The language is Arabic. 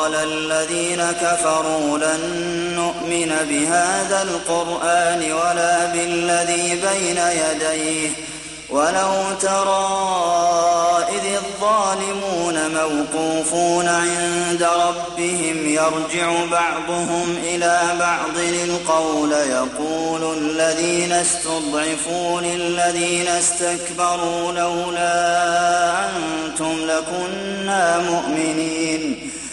وقال الذين كفروا لن نؤمن بهذا القرآن ولا بالذي بين يديه ولو ترى إذ الظالمون موقوفون عند ربهم يرجع بعضهم إلى بعض القول يقول الذين استضعفوا للذين استكبروا لولا أنتم لكنا مؤمنين